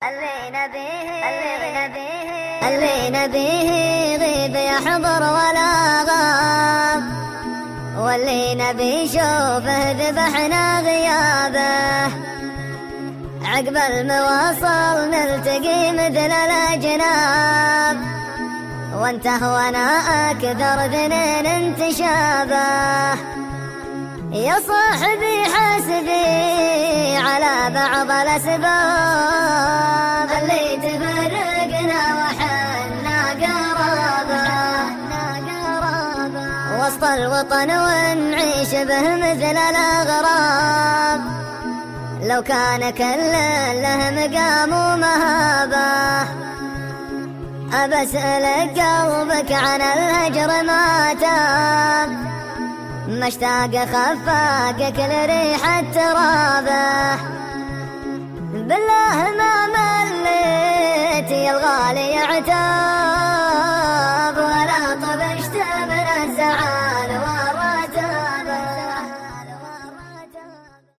اللي نبيه يغيب يحضر ولا غاب، واللي نبي شوفه ذبحنا غيابه. عقب المواصل نلتقي مثل الأجناب، وانته وانا أكثر ذنين انتشابه. يا صاحبي حاسبي على بعض الأسباب اللي تفرقنا وحنا قرابة وسط الوطن ونعيش به مثل الأغراب. لو كان كل له مقام ومهابة، أبسألك قلبك عن الهجر ما تاب. مشتاق خفاقك لريحة ترابه، بالله ما مليت يا الغالي عتاب، ولا طبشت من الزعاب.